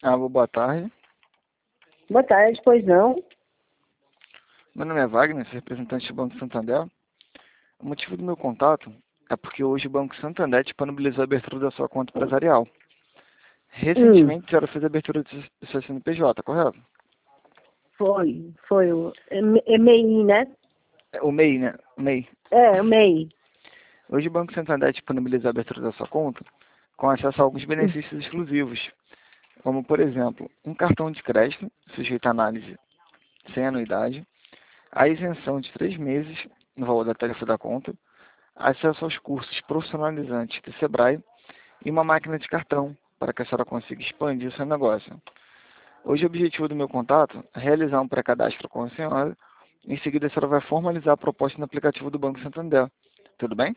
Alô, boa tarde. Boa tarde, pois não? Meu nome é Wagner, sou representante do Banco Santander. O motivo do meu contato é porque hoje o Banco Santander disponibilizou a abertura da sua conta empresarial. Recentemente, a senhora fez a abertura do seu CNPJ, correto? Foi o EMEI, né? O MEI, né? O MEI. O MEI. Hoje o Banco Santander disponibilizou a abertura da sua conta com acesso a alguns benefícios exclusivos, como, por exemplo, um cartão de crédito sujeito à análise sem anuidade, a isenção de 3 meses no valor da tarifa da conta, acesso aos cursos profissionalizantes do Sebrae e uma máquina de cartão para que a senhora consiga expandir o seu negócio. Hoje o objetivo do meu contato é realizar um pré-cadastro com a senhora. Em seguida a senhora vai formalizar a proposta no aplicativo do Banco Santander. Tudo bem?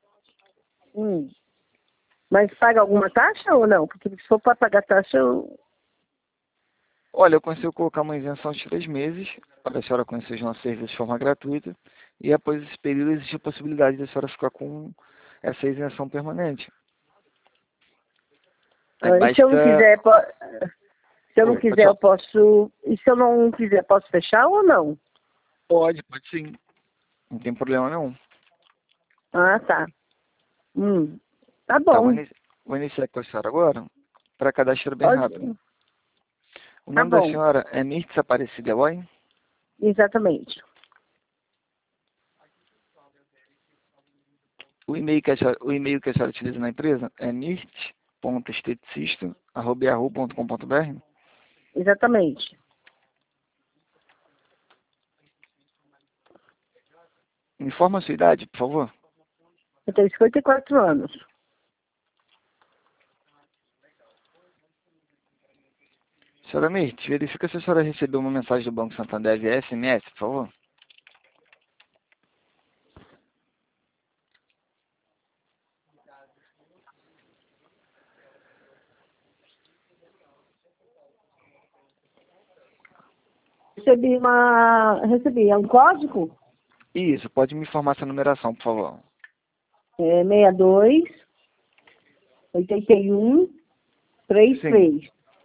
Mas paga alguma taxa ou não? Porque se for para pagar taxa, Olha, eu consigo colocar uma isenção de 3 meses para a senhora conhecer os nossos serviços de forma gratuita e após esse período existe a possibilidade da senhora ficar com essa isenção permanente. Aí e se eu não basta... quiser, se eu não Oi, pode quiser, eu falar. posso. E se eu não quiser, posso fechar ou não? Pode sim. Não tem problema nenhum. Ah, tá. Tá Tá, bom. vou iniciar com a senhora agora para cadastro bem Pode. rápido. O Tá nome da bom. senhora é Mirtz Aparecida Eloy? Exatamente. O e-mail que a senhora utiliza na empresa é mirtz.esteticista@yahoo.com.br. Exatamente. Informa a sua idade, por favor. Eu tenho 54 anos. Senhora Mirtz, verifica se a senhora recebeu uma mensagem do Banco Santander via SMS, por favor. Recebi. É um código? Isso, pode me informar sua numeração, por favor. 62 81 Sim. 33.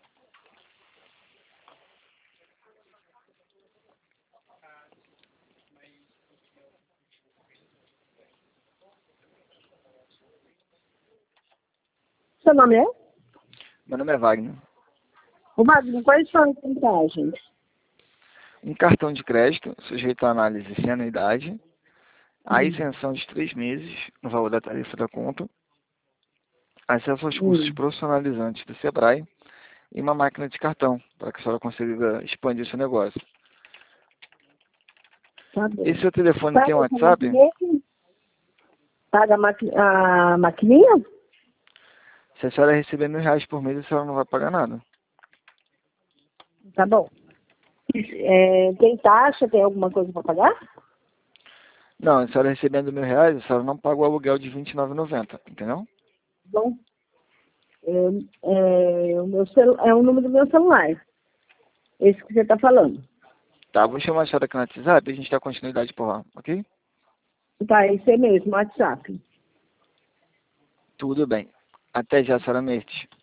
Seu nome é? Meu nome é Wagner. O Magno, quais são as vantagens? Um cartão de crédito sujeito à análise sem anuidade, a isenção de 3 meses no valor da tarifa da conta, acesso aos cursos profissionalizantes do Sebrae e uma máquina de cartão, para que a senhora consiga expandir o seu negócio. Tá bom. Esse seu telefone tem Paga WhatsApp? Paga a maquininha? Se a senhora receber R$ 1.000 por mês, a senhora não vai pagar nada. Tá bom. Tem taxa, tem alguma coisa para pagar? Não, a senhora recebendo R$ 1.000, a senhora não paga o aluguel de R$ 29,90, entendeu? Bom, é o número do meu celular. Esse que você está falando. Tá, vou chamar a senhora aqui no WhatsApp e a gente dá continuidade por lá, ok? Tá, esse é mesmo, WhatsApp. Tudo bem. Até já, senhora Mirtz.